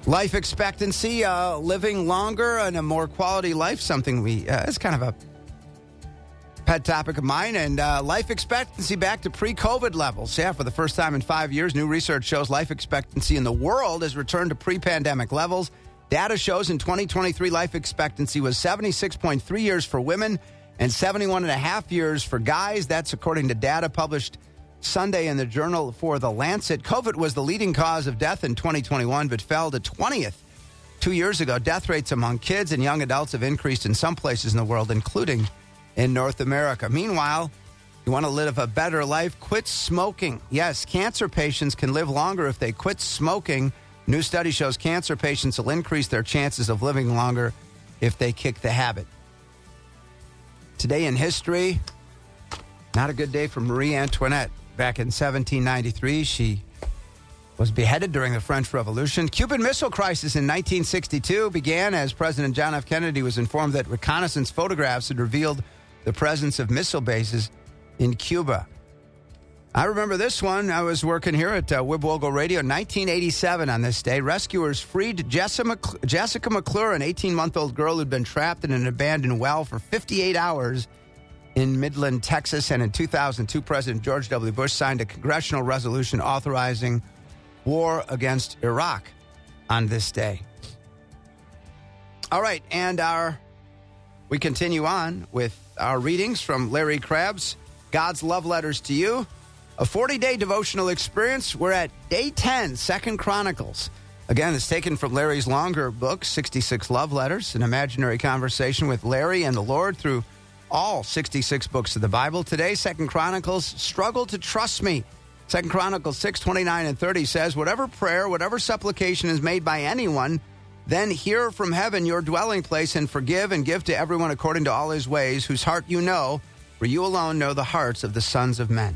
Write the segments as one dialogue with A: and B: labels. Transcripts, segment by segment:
A: Life expectancy, living longer and a more quality life, something it's kind of a pet topic of mine. And life expectancy back to pre-COVID levels. Yeah, for the first time in 5 years, new research shows life expectancy in the world has returned to pre-pandemic levels. Data shows in 2023, life expectancy was 76.3 years for women and 71.5 years for guys. That's according to data published Sunday in the Journal for The Lancet. COVID was the leading cause of death in 2021, but fell to 20th 2 years ago. Death rates among kids and young adults have increased in some places in the world, including in North America. Meanwhile, you want to live a better life? Quit smoking. Yes, cancer patients can live longer if they quit smoking. New study shows cancer patients will increase their chances of living longer if they kick the habit. Today in history, not a good day for Marie Antoinette. Back in 1793, she was beheaded during the French Revolution. Cuban Missile Crisis in 1962 began as President John F. Kennedy was informed that reconnaissance photographs had revealed the presence of missile bases in Cuba. I remember this one. I was working here at Wibwogo Radio in 1987 on this day. Rescuers freed Jessica McClure, an 18-month-old girl who'd been trapped in an abandoned well for 58 hours in Midland, Texas. And in 2002, President George W. Bush signed a congressional resolution authorizing war against Iraq on this day. All right, and we continue on with our readings from Larry Crabb's God's Love Letters to You, a 40-day devotional experience. We're at day 10, 2 Chronicles. Again, it's taken from Larry's longer book, 66 Love Letters, an imaginary conversation with Larry and the Lord through all 66 books of the Bible. Today, 2 Chronicles, struggle to trust me. 2 Chronicles 6, 29 and 30 says, whatever prayer, whatever supplication is made by anyone, then hear from heaven your dwelling place and forgive and give to everyone according to all his ways, whose heart you know, for you alone know the hearts of the sons of men.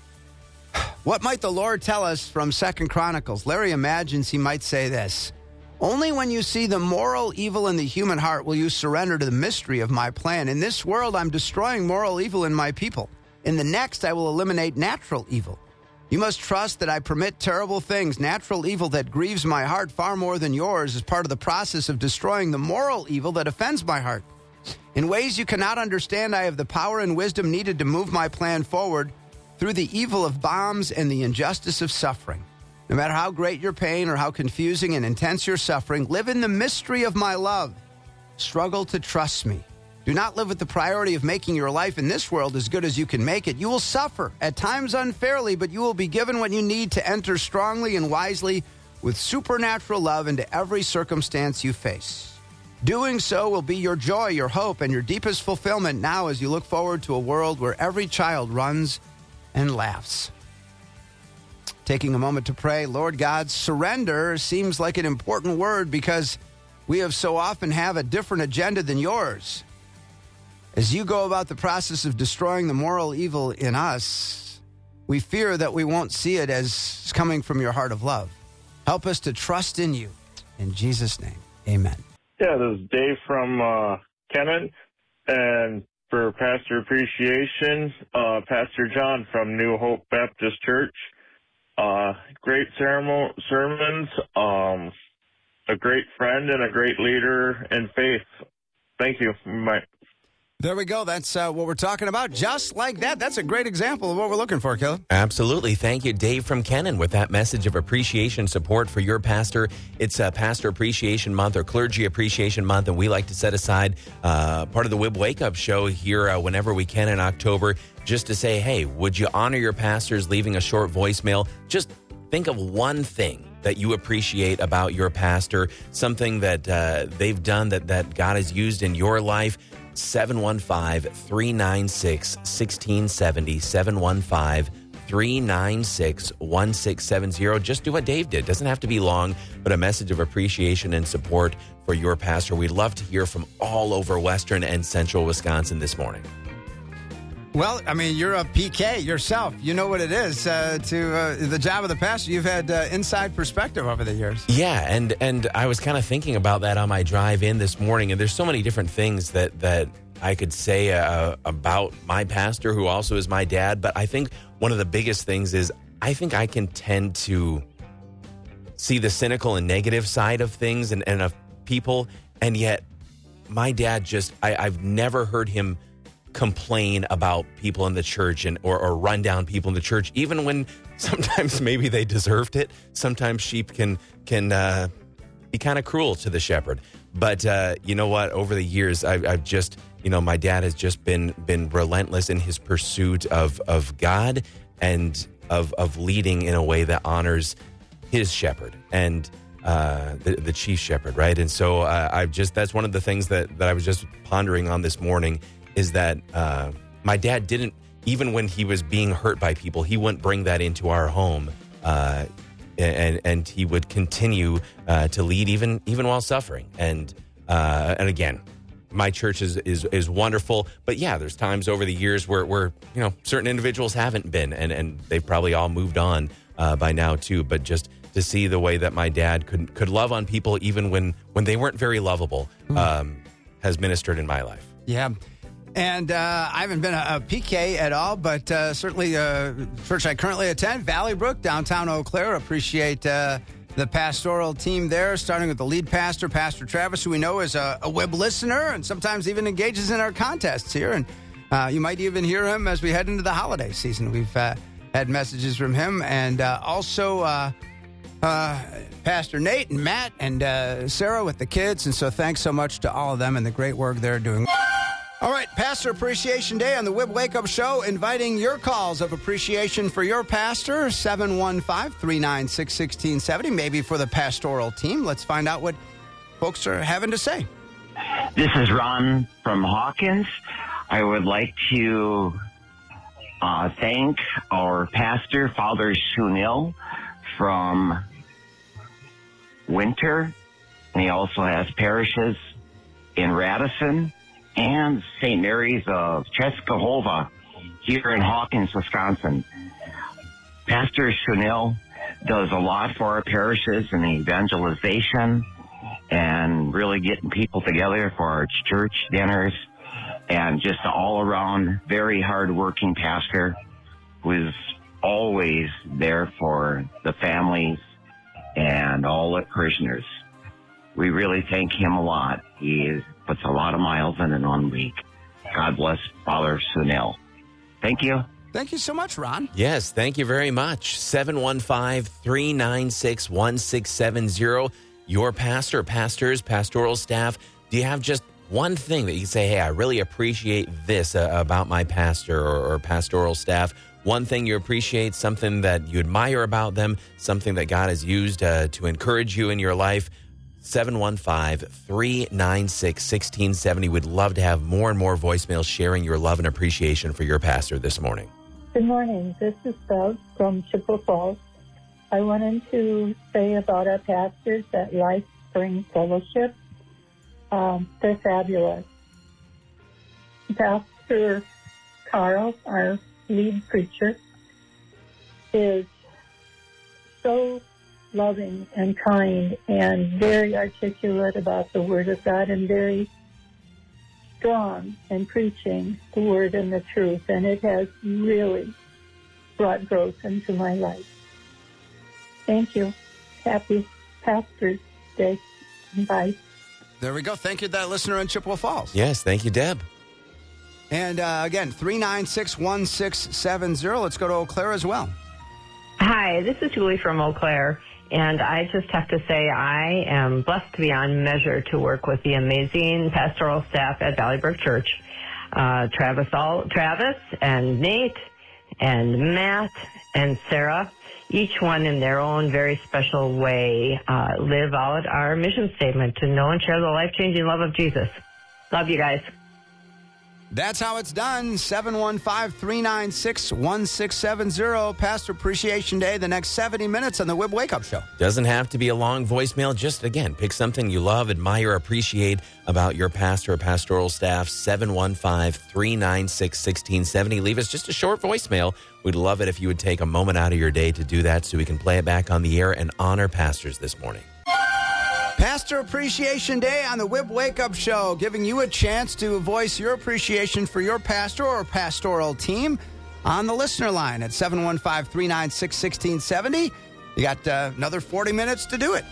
A: What might the Lord tell us from 2 Chronicles? Larry imagines he might say this: only when you see the moral evil in the human heart will you surrender to the mystery of my plan. In this world, I'm destroying moral evil in my people. In the next, I will eliminate natural evil. You must trust that I permit terrible things, natural evil that grieves my heart far more than yours, as part of the process of destroying the moral evil that offends my heart. In ways you cannot understand, I have the power and wisdom needed to move my plan forward through the evil of bombs and the injustice of suffering. No matter how great your pain or how confusing and intense your suffering, live in the mystery of my love. Struggle to trust me. Do not live with the priority of making your life in this world as good as you can make it. You will suffer, at times unfairly, but you will be given what you need to enter strongly and wisely with supernatural love into every circumstance you face. Doing so will be your joy, your hope, and your deepest fulfillment now as you look forward to a world where every child runs and laughs. Taking a moment to pray. Lord God, surrender seems like an important word because we have so often have a different agenda than yours. As you go about the process of destroying the moral evil in us, we fear that we won't see it as coming from your heart of love. Help us to trust in you. In Jesus' name, amen.
B: Yeah, this is Dave from Kennan, and for Pastor Appreciation, Pastor John from New Hope Baptist Church. Great sermons, a great friend, and a great leader in faith. Thank you. Bye.
A: There we go. That's what we're talking about. Just like that. That's a great example of what we're looking for, Caleb.
C: Absolutely. Thank you, Dave from Kennan, with that message of appreciation, support for your pastor. It's Pastor Appreciation Month or Clergy Appreciation Month, and we like to set aside part of the WIB Wake Up Show here whenever we can in October, just to say, hey, would you honor your pastors leaving a short voicemail? Just think of one thing that you appreciate about your pastor, something that they've done that God has used in your life. 715-396-1670, 715-396-1670. Just do what Dave did. Doesn't have to be long, but a message of appreciation and support for your pastor. We'd love to hear from all over Western and Central Wisconsin this morning.
A: Well, I mean, you're a PK yourself. You know what it is to the job of the pastor. You've had inside perspective over the years.
C: Yeah, and I was kind of thinking about that on my drive in this morning, and there's so many different things that I could say about my pastor, who also is my dad. But I think one of the biggest things is I think I can tend to see the cynical and negative side of things and of people. And yet my dad I've never heard him complain about people in the church or run down people in the church, even when sometimes maybe they deserved it. Sometimes sheep can be kind of cruel to the shepherd. But you know what? Over the years, I've just, my dad has just been relentless in his pursuit of God and of leading in a way that honors his shepherd and the chief shepherd, right? And so that's one of the things that I was just pondering on this morning is that my dad didn't, even when he was being hurt by people, he wouldn't bring that into our home. And he would continue to lead even while suffering. And again, my church is wonderful. But yeah, there's times over the years where certain individuals haven't been, and they've probably all moved on by now too. But just to see the way that my dad could love on people even when they weren't very lovable has ministered in my life. Yeah.
A: And I haven't been a PK at all, but certainly church I currently attend, Valley Brook, downtown Eau Claire. Appreciate the pastoral team there, starting with the lead pastor, Pastor Travis, who we know is a WIB listener and sometimes even engages in our contests here. And you might even hear him as we head into the holiday season. We've had messages from him. And also Pastor Nate and Matt and Sarah with the kids. And so thanks so much to all of them and the great work they're doing. All right, Pastor Appreciation Day on the WIB Wake Up Show, inviting your calls of appreciation for your pastor, 715-396-1670, maybe for the pastoral team. Let's find out what folks are having to say.
D: This is Ron from Hawkins. I would like to thank our pastor, Father Sunil from Winter, and he also has parishes in Radisson and St. Mary's of Cheskahova here in Hawkins, Wisconsin. Pastor Sunil does a lot for our parishes in evangelization and really getting people together for our church dinners, and just an all-around very hard-working pastor who is always there for the families and all the parishioners. We really thank him a lot. He puts a lot of miles in an on week. God bless Father Sunil. Thank you.
A: Thank you so much, Ron.
C: Yes, thank you very much. 715-396-1670. Your pastor, pastors, pastoral staff, do you have just one thing that you say, hey, I really appreciate this about my pastor or pastoral staff? One thing you appreciate, something that you admire about them, something that God has used to encourage you in your life? 715-396-1670. We'd love to have more and more voicemails sharing your love and appreciation for your pastor this morning.
E: Good morning. This is Bev from Chippewa Falls. I wanted to say about our pastors at Life Spring Fellowship. They're fabulous. Pastor Carl, our lead preacher, is so loving and kind and very articulate about the Word of God and very strong in preaching the Word and the truth. And it has really brought growth into my life. Thank you. Happy Pastor's Day. Bye.
A: There we go. Thank you to that listener in Chippewa Falls.
C: Yes, thank you, Deb.
A: And again, 396-1670. Let's go to Eau Claire as well.
F: Hi, this is Julie from Eau Claire. And I just have to say I am blessed to be on measure to work with the amazing pastoral staff at Valley Brook Church. Travis and Nate and Matt and Sarah, each one in their own very special way, live out our mission statement to know and share the life-changing love of Jesus. Love you guys.
A: That's how it's done. 715-396-1670. Pastor Appreciation Day, the next 70 minutes on the WIB Wake Up Show.
C: Doesn't have to be a long voicemail. Just, again, pick something you love, admire, appreciate about your pastor or pastoral staff. 715-396-1670. Leave us just a short voicemail. We'd love it if you would take a moment out of your day to do that so we can play it back on the air and honor pastors this morning.
A: Pastor Appreciation Day on the WIB Wake Up Show, giving you a chance to voice your appreciation for your pastor or pastoral team on the listener line at 715-396-1670. You got another 40 minutes to do it.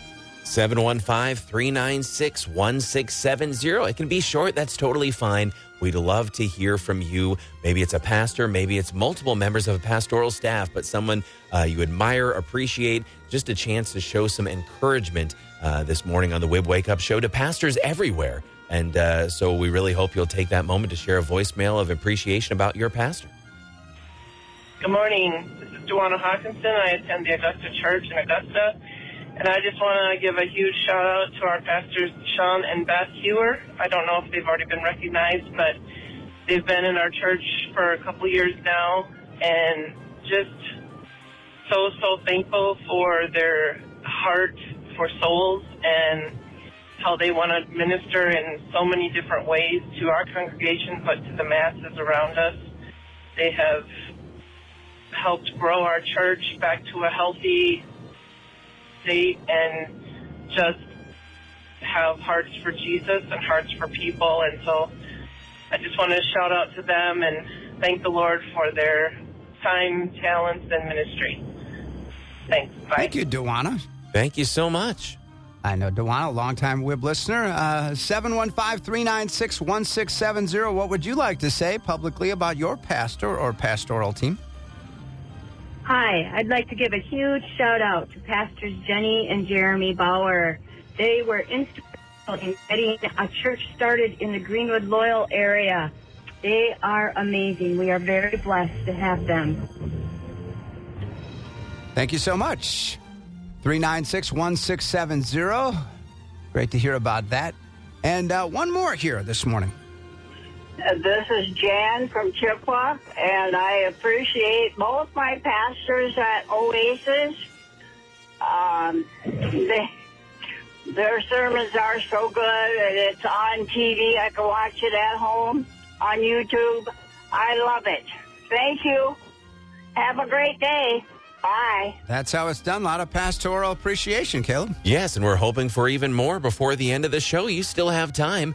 C: 715-396-1670. It can be short. That's totally fine. We'd love to hear from you. Maybe it's a pastor. Maybe it's multiple members of a pastoral staff, but someone you admire, appreciate. Just a chance to show some encouragement this morning on the WIB Wake Up Show to pastors everywhere. And so we really hope you'll take that moment to share a voicemail of appreciation about your pastor.
G: Good morning. This is Duana Hawkinson. I attend the Augusta Church in Augusta. And I just want to give a huge shout out to our pastors, Sean and Beth Hewer. I don't know if they've already been recognized, but they've been in our church for a couple years now. And just so thankful for their heart for souls and how they want to minister in so many different ways to our congregation, but to the masses around us. They have helped grow our church back to a healthy state and just have hearts for Jesus and hearts for people. And so I just want to shout out to them and thank the Lord for their time, talents, and ministry. Thanks. Bye.
A: Thank you, Duana.
C: Thank you so much.
A: I know Duana, a longtime WIB listener. 715-396-1670. What would you like to say publicly about your pastor or pastoral team?
H: Hi, I'd like to give a huge shout out to Pastors Jenny and Jeremy Bauer. They were instrumental in getting a church started in the Greenwood Loyal area. They are amazing. We are very blessed to have them.
A: Thank you so much. 396-1670. Great to hear about that. And one more here this morning.
I: This is Jan from Chippewa, and I appreciate both my pastors at Oasis. Their sermons are so good, and it's on TV. I can watch it at home on YouTube. I love it. Thank you. Have a great day. Bye.
A: That's how it's done. A lot of pastoral appreciation, Caleb.
C: Yes, and we're hoping for even more before the end of the show. You still have time.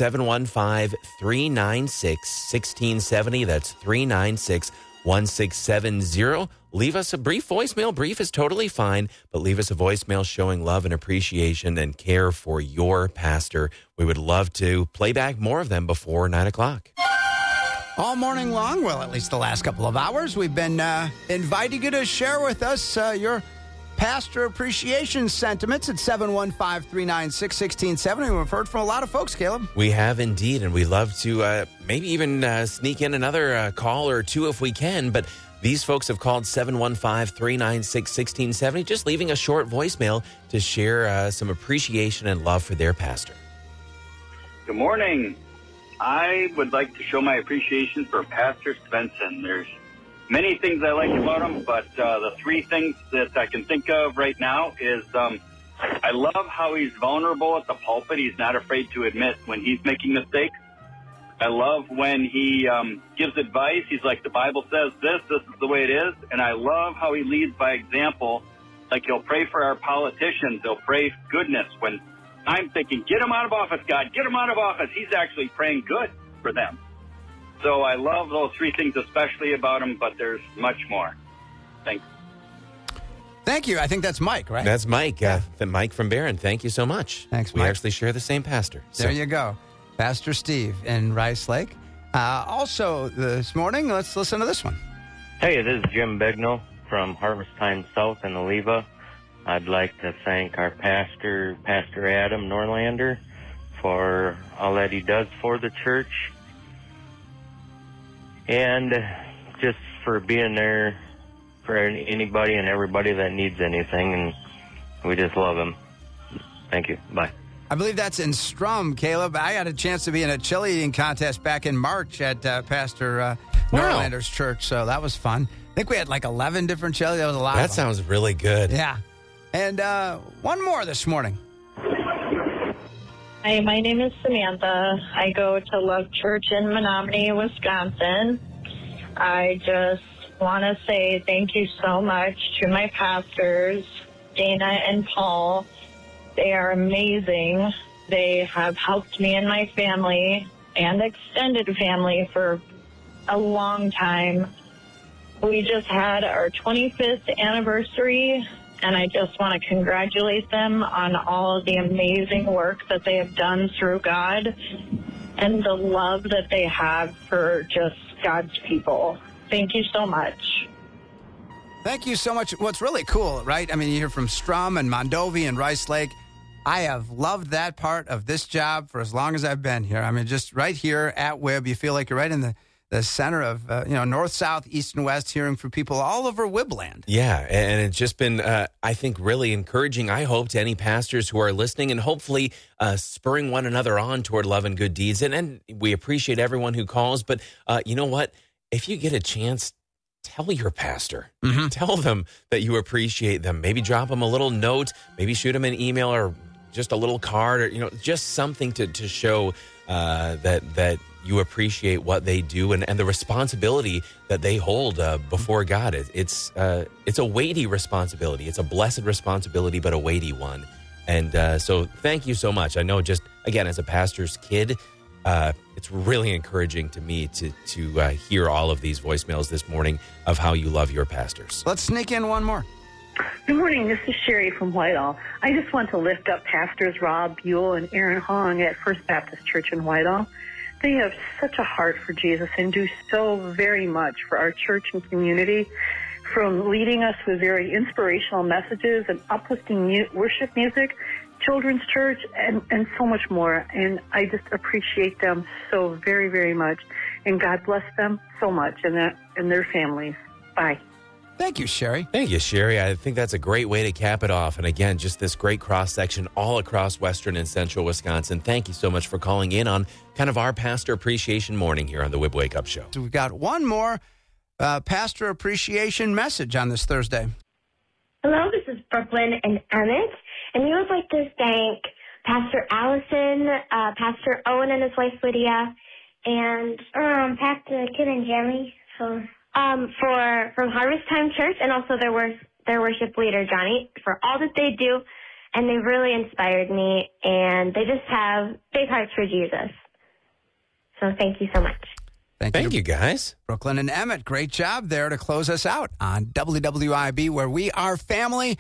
C: 715-396-1670. That's 396-1670. Leave us a brief voicemail. Brief is totally fine, but leave us a voicemail showing love and appreciation and care for your pastor. We would love to play back more of them before 9 o'clock.
A: All morning long, well, at least the last couple of hours, we've been inviting you to share with us your pastor appreciation sentiments at 715-396-1670. We've heard from a lot of folks, Caleb.
C: We have indeed, and we love to maybe even sneak in another call or two if we can, but these folks have called 715-396-1670, just leaving a short voicemail to share some appreciation and love for their pastor.
J: Good morning. I would like to show my appreciation for Pastor Svensson. There's many things I like about him, but the three things that I can think of right now is I love how he's vulnerable at the pulpit. He's not afraid to admit when he's making mistakes. I love when he gives advice. He's like, the Bible says this is the way it is. And I love how he leads by example. Like he'll pray for our politicians. He'll pray goodness. When I'm thinking, get him out of office, God, get him out of office, he's actually praying good for them. So I love those three things especially about him, but there's much more. Thanks.
A: Thank you. I think that's Mike, right?
C: That's Mike. Mike from Barron. Thank you so much.
A: Thanks, Mike.
C: We actually share the same pastor.
A: There you go. Pastor Steve in Rice Lake. Also this morning, let's listen to this one.
K: Hey, this is Jim Begnell from Harvest Time South in Oliva. I'd like to thank our pastor, Pastor Adam Norlander, for all that he does for the church. And just for being there for anybody and everybody that needs anything. And we just love him. Thank you. Bye.
A: I believe that's in Strum, Caleb. I had a chance to be in a chili eating contest back in March at Pastor Norlander's church, so that was fun. I think we had like 11 different chili. That was a lot of them.
C: That sounds really good.
A: Yeah. And one more this morning.
L: Hi, my name is Samantha. I go to Love Church in Menominee, Wisconsin. I just want to say thank you so much to my pastors, Dana and Paul. They are amazing. They have helped me and my family and extended family for a long time. We just had our 25th anniversary and I just want to congratulate them on all of the amazing work that they have done through God and the love that they have for just God's people. Thank you so much.
A: Thank you so much. What's really cool, right? I mean, you hear from Strum and Mondovi and Rice Lake. I have loved that part of this job for as long as I've been here. I mean, just right here at WIB, you feel like you're right in the center of, north, south, east, and west, hearing from people all over WIB land.
C: Yeah, and it's just been, I think, really encouraging, I hope, to any pastors who are listening and hopefully spurring one another on toward love and good deeds. And we appreciate everyone who calls. But you know what? If you get a chance, tell your pastor. Mm-hmm. Tell them that you appreciate them. Maybe drop them a little note. Maybe shoot them an email or just a little card, or just something to show that you appreciate what they do and the responsibility that they hold before God. It's a weighty responsibility. It's a blessed responsibility, but a weighty one. And so thank you so much. I know, just again, as a pastor's kid, it's really encouraging to me to hear all of these voicemails this morning of how you love your pastors.
A: Let's sneak in one more.
M: Good morning. This is Sherry from Whitehall. I just want to lift up Pastors Rob Buell and Aaron Hong at First Baptist Church in Whitehall. They have such a heart for Jesus and do so very much for our church and community, from leading us with very inspirational messages and uplifting worship music, children's church, and so much more. And I just appreciate them so very, very much. And God bless them so much and their families. Bye.
A: Thank you, Sherry.
C: Thank you, Sherry. I think that's a great way to cap it off. And again, just this great cross-section all across western and central Wisconsin. Thank you so much for calling in on kind of our Pastor Appreciation morning here on the WIB Wake Up Show.
A: So we've got one more Pastor Appreciation message on this Thursday.
N: Hello, this is Brooklyn and Emmett, and we would like to thank Pastor Allison, Pastor Owen and his wife Lydia, and Pastor Kid and Jeremy from Harvest Time Church, and also their worship leader Johnny, for all that they do, and they really inspired me, and they just have big hearts for Jesus. So thank you so much.
C: Thank you, guys.
A: Brooklyn and Emmett, great job there to close us out on WWIB, where we are family.